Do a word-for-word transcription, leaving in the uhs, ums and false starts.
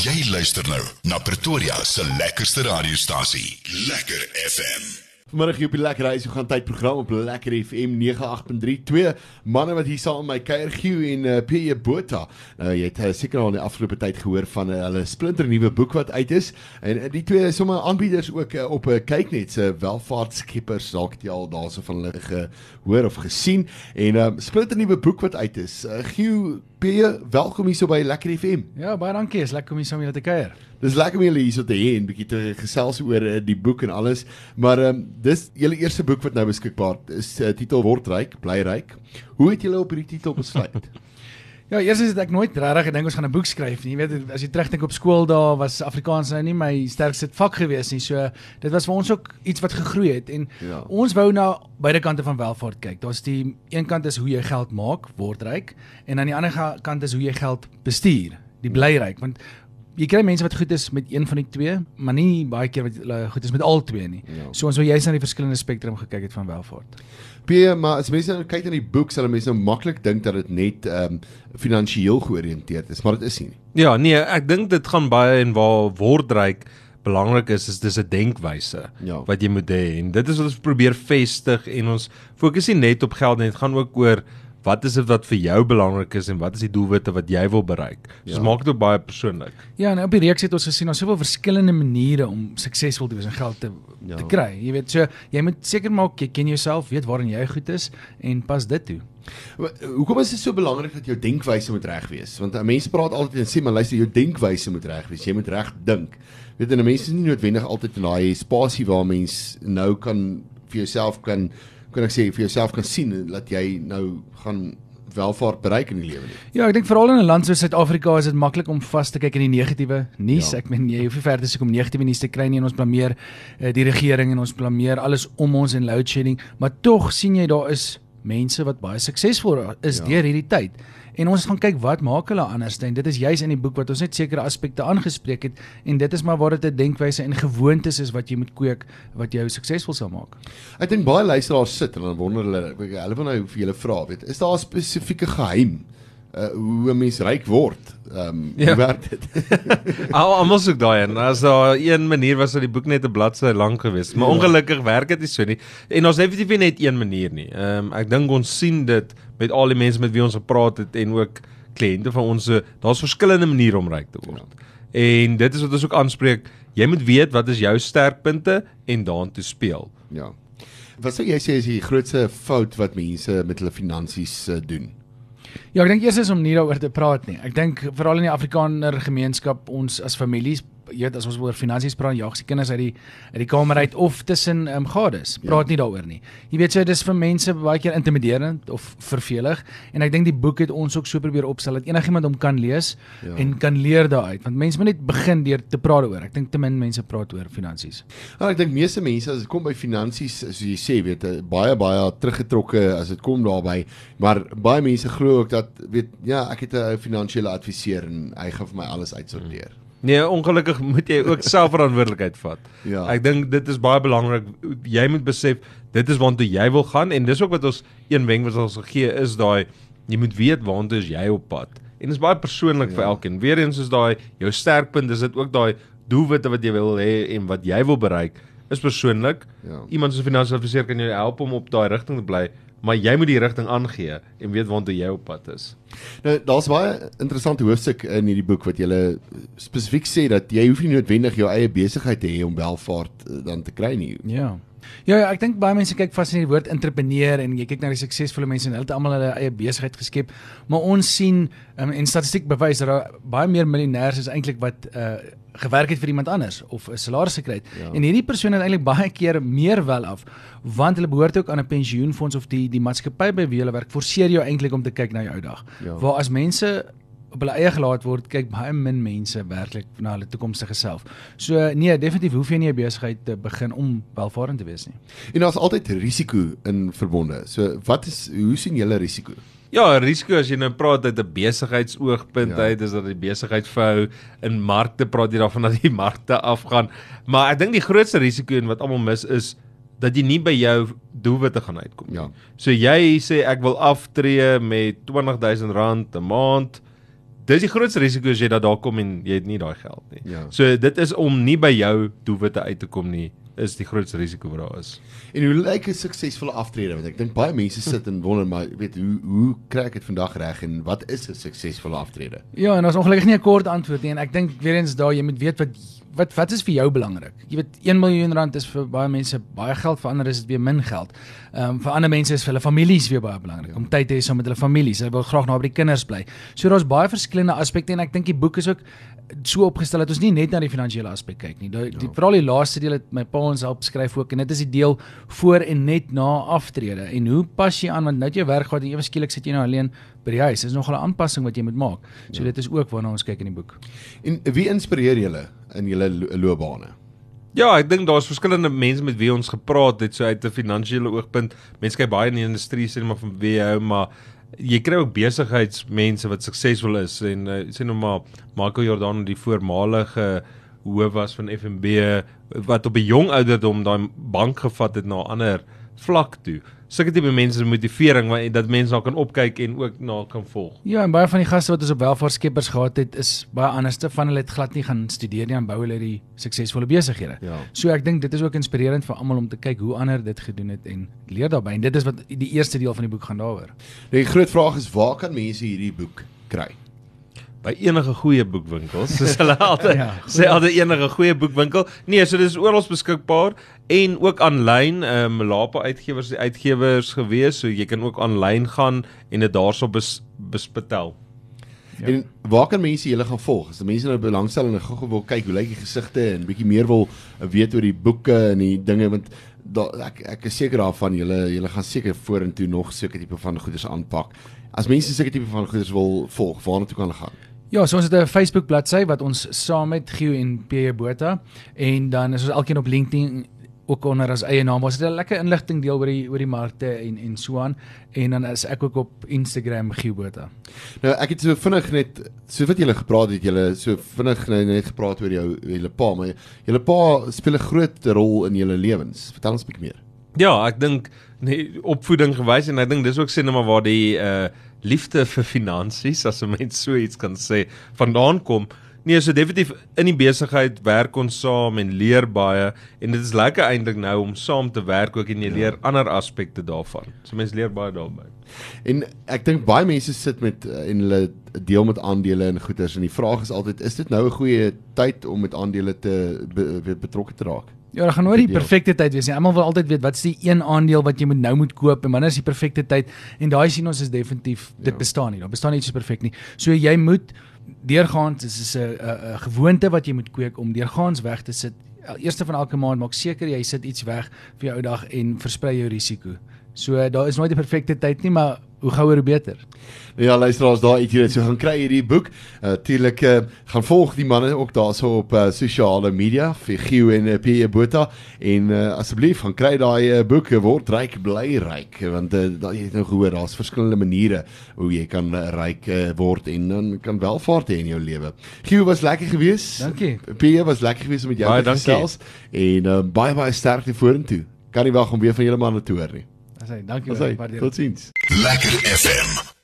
Jy luister nou na Pretoria se lekkerste radiostasie, Lekker F M. Vanmiddag hier op die Lekker Reis, we gaan tydprogram op Lekker F M nege agt punt drie. Twee manne wat hier saam met my kuier, Giel en uh, P J Botha. Nou, jy het uh, seker al in die afgelope tyd gehoor van uh, hulle splinternuwe boek wat uit is. En uh, die twee is sommer aanbieders ook uh, op uh, Kyknet se uh, welvaartskippers, dalk het jy al daarso van hulle gehoor of gesien. En uh, splinternuwe boek wat uit is. Uh, Giel, P J, welkom hier so by Lekker F M. Ja, baie dankie, is lekker om hier saam met julle te kuier. Dis lekker om julle hier so te hê en bietjie te gesels oor uh, die boek en alles. Maar um, dis julle eerste boek wat nou beskikbaar is, uh, titel Word Ryk, Bly Ryk. Hoe het julle op hierdie titel besluit? Ja, eers is dit ek nooit regtig gedink ons gaan 'n boek skryf nie. Jy weet, as jy terugdink op skool daar was Afrikaans nou nie my sterkste vak gewees nie. So dit was vir ons ook iets wat gegroei het en ja. Ons wou na beide kante van welvaart kyk. Daar's die een kant is hoe jy geld maak, word ryk, en aan die ander kant is hoe jy geld bestuur, die bly ryk, want jy kry mense wat goed is met een van die twee, maar nie baie keer wat uh, goed is met al twee nie. Ja. So ons wil juist na die verskillende spektrum gekyk het van welvaart. P, maar as mense nou kyk na die boek, sal mense nou maklik dink dat dit net um, finansiëel georiënteerd is, maar dit is nie. Ja, nee, ek dink dit gaan baie en waar word ryk belangrik is, is dis 'n denkwyse ja. wat jy moet hê. En dit is wat ons probeer vestig en ons fokus nie net op geld nie, dit gaan ook oor wat is dit wat vir jou belangrik is en wat is die doelwitte wat jy wil bereik. So ja. maak dit ook baie persoonlik. Ja, en op die reeks het ons gesien, daar's soveel verskillende maniere om suksesvol te wees en geld te, ja. te kry. Jy weet, so jy moet seker maak jy ken jouself, weet waarin jy goed is en pas dit toe. Hoekom is dit so belangrik dat jou denkwyse moet reg wees? Want mense praat altyd en sê maar luister, jou denkwyse moet reg wees. Jy moet reg dink. Weet jy, mense is nie noodwendig altyd in daai spasie waar mens nou kan vir jouself kan kan ek sê vir jouself kan sien dat jy nou gaan welvaart bereik in die lewe nie. Ja, ek dink veral in 'n land soos Suid-Afrika is dit maklik om vas te kyk in die negatiewe nuus. Ja. Ek meen jy hoef nie verder te soek om negatiewe nuus te kry nie en ons blameer uh, die regering en ons blameer alles om ons en load shedding, maar tog sien jy daar is mense wat baie suksesvol is ja. deur hierdie tyd. En ons gaan kyk wat maak hulle anders en dit is juis in die boek wat ons net sekere aspekte aangespreek het en dit is maar waar dit 'n denkwyse en gewoontes is wat jy moet kweek wat jou suksesvol sal maak. Ek dink baie luisteraars sit en dan wonder hulle, hulle wil nou vir julle vra, weet, is daar 'n spesifieke geheim uh, hoe 'n mens ryk word? Um, ja. Hoe werk dit? Almal soek daai en as daar een manier was dat die boek net 'n bladsy lank geweest, maar ja. ongelukkig werk dit nie so nie. En ons het definitief net een manier nie. Um, ek dink ons sien dit met al die mense met wie ons gepraat het en ook kliënte van ons, daar's verskillende maniere om ryk te word. Ja. En dit is wat ons ook aanspreek, jy moet weet wat is jou sterkpunte en daartoe speel. Ja. Wat sou jy sê is die grootste fout wat mense met hulle finansies uh, doen? Ja, ek dink eers is om nie daaroor te praat nie. Ek dink veral in die Afrikaner gemeenskap, ons as families, jy weet, as ons oor finansies praat, jaag se kinders uit die uit die kamer uit of tussen um, gades. Praat ja. nie daaroor nie. Jy weet, so dis vir mense baie keer intimiderend of vervelig en ek dink die boek het ons ook so probeer opstel dat enigiemand hom kan lees ja. en kan leer daaruit, want mense moet net begin deur te praat daaroor. Ek dink te min mense praat oor finansies. Ja, ek dink meeste mense as dit kom by finansies, soos jy sê, weet, baie baie teruggetrokke as dit kom daarby, maar baie mense glo ook dat weet ja, ek het 'n finansiële adviseur en hy gaan vir my alles uitsorteer. Hmm. Nee, ongelukkig moet jy ook selfverantwoordelikheid vat. Ja. Ek dink dit is baie belangrik. Jy moet besef, dit is waartoe jy wil gaan en dis ook wat ons een wenk wat ons gegee is daai, jy moet weet waartoe is jy op pad. En dit is baie persoonlik ja. vir elkeen. Weereens is daai jou sterkpunt, is dit ook daai doelwitte wat jy wil hê en wat jy wil bereik, is persoonlik. Ja. Iemand soos 'n finansiële adviseur kan jou help om op daai rigting te bly. Maar jy moet die rigting aangee en weet waartoe jy op pad is. Nou, daar's baie interessante hoofstuk in hierdie boek wat jy spesifiek sê dat jy hoef nie noodwendig jou eie besigheid te hê om welvaart dan te kry nie. Ja. Ja, ja, ek dink baie mense kyk vas in die woord entrepreneur en jy kyk na die suksesvolle mense en hulle het almal hulle eie besigheid geskep, maar ons sien um, en statistiek bewys dat daar baie meer miljonêers is eintlik wat uh, gewerk het vir iemand anders of 'n salaris gekry het. Ja. En hierdie persoon het eintlik baie keer meer wel af, want hulle behoort ook aan 'n pensioenfonds of die die maatskappy by wie hulle werk, forceer jou eintlik om te kyk na jou ou dag. Ja. Waar as mense op hulle eie gelaat word, kyk baie min mense werklik na hulle toekomstige self. So nee, definitief hoef jy nie 'n besigheid te begin om welvarend te wees nie. En daar's altyd risiko in verbonde. So wat is hoe sien julle risiko? Ja, risiko as jy nou praat uit 'n besigheidsoogpunt ja. uit, is dat die besigheid vou in markte, praat jy daarvan dat die markte afgaan. Maar ek dink die grootste risiko en wat almal mis is dat jy nie by jou doelwitte gaan uitkom. Ja. So jy sê ek wil aftree met twintig duisend rand 'n maand. dis die grootste risiko as jy dat daar kom en jy het nie daai geld nie. Ja. So dit is om nie by jou doelwitte uit te kom nie, is die grootste risiko wat daar is. En hoe lyk 'n suksesvolle aftrede? Want ek dink baie mense sit en wonder, maar weet hoe hoe kry ek dit vandag reg en wat is 'n suksesvolle aftrede? Ja, en ons ongelukkig nie 'n kort antwoord nie en ek dink weer eens daar jy moet weet wat wat wat is vir jou belangrik. Jy weet een miljoen rand is vir baie mense baie geld, vir ander is dit weer min geld. Ehm um, vir ander mense is vir hulle families weer baie belangrik om tyd te hê saam met hulle families. Hulle wil graag naby die kinders bly. So daar's baie verskillende aspekte en ek dink die boek is ook so opgestel dat ons nie net na die finansiële aspek kyk nie. Die, die veral die laaste deel het my pa ons help skryf ook en dit is die deel voor en net na aftrede. En hoe pas jy aan want nou het jy werk gehad en ewe skielik sit jy nou alleen by die huis. Dis nogal 'n aanpassing wat jy moet maak. So ja. Dit is ook waarna ons kyk in die boek. En wie inspireer julle in julle lo loopbane? Ja, ek dink daar's verskillende mense met wie ons gepraat het, so uit 'n finansiële oogpunt. Mense kyk baie in die industrie, sê maar van wie jy hou, maar jy kry ook besigheidsmense wat suksesvol is en uh, sê nou maar Marco Jordaan, die voormalige hoof was van F N B wat op 'n jong ouderdom daai bank gevat het na 'n ander vlak toe. Sulke tipe mense motivering dat mense na kan opkyk en ook na kan volg. Ja, en baie van die gaste wat ons op Welvaartskeppers gehad het, is baie anderste van hulle het glad nie gaan studeer nie en bou hulle die suksesvolle besighede. Ja. So ek dink dit is ook inspirerend vir almal om te kyk hoe ander dit gedoen het en leer daarbey. En dit is wat die eerste deel van die boek gaan daaroor. Die groot vraag is, waar kan mense hierdie boek kry? By enige goeie boekwinkels, soos hulle altyd Ja, sê, altyd enige goeie boekwinkel. Nee, so dis oral beskikbaar en ook aanlyn. Ehm um, Lapa Uitgewers die uitgewers gewees, so jy kan ook aanlyn gaan en dit daarso bes, besbetel. Ja. En waar kan mense julle gaan volg? As die mense nou belangstel en gou-gou wil kyk hoe lyk die gesigte en bietjie meer wil weet oor die boeke en die dinge, want da, ek ek is seker daarvan julle julle gaan seker vorentoe nog sulke tipe van goeders aanpak. As mense sulke tipe van goeders wil volg, waarna toe kan hulle gaan? Ja, so ons het 'n Facebook bladsy wat ons saam met Gio en P J Botha en dan is ons elkeen op LinkedIn ook onder as eie naam. Ons het 'n lekker inligting deel oor die oor die markte en en so aan en dan is ek ook op Instagram Gio Botha. Nou ek het so vinnig net so wat julle gepraat het, julle so vinnig net gepraat oor jou julle pa, maar julle pa speel 'n groot rol in julle lewens. Vertel ons 'n bietjie meer. Ja, ek dink nee, opvoeding gewys en ek dink dis ook sê net maar waar die uh, liefde vir finansies, as 'n mens so iets kan sê, vandaan kom. Nee, so definitief in die besigheid werk ons saam en leer baie en dit is lekker eintlik nou om saam te werk ook en jy leer ja. ander aspekte daarvan. So mense leer baie daarby. En ek dink baie mense sit met en hulle deel met aandele en goeders en die vraag is altyd, is dit nou 'n goeie tyd om met aandele te be, betrokke te raak? Ja, daar gaan nooit die perfekte tyd wees nie. Almal wil altyd weet wat is die een aandeel wat jy moet nou moet koop en wanneer is die perfekte tyd? En daai sien ons is definitief dit ja. bestaan nie. Daar bestaan nie iets so perfek nie. So jy moet deurgaans, dit is 'n 'n gewoonte wat jy moet kweek om deurgaans weg te sit. Eerste van elke maand maak seker jy sit iets weg vir jou ou dag en versprei jou risiko. So daar is nooit 'n perfekte tyd nie, maar hoe gouer hoe beter. Ja, luisteraars, daar het jy dit. So gaan kry hierdie boek. Natuurlik uh, uh, gaan volg die manne ook daarso op uh, sosiale media vir Gio en uh, P J Botha en uh, asseblief gaan kry daai uh, boek word ryk bly ryk want uh, daar jy het nou gehoor daar's verskillende maniere hoe jy kan uh, ryk uh, word en dan kan welvaart hê in jou lewe. Gio was lekker geweest. Dankie. P J was lekker geweest om met jou baie te gesels en uh, baie baie sterkte vorentoe. Kan nie wag om weer van julle manne te hoor nie. Asai, dankie. Asai, tot ziens. Lekker F M.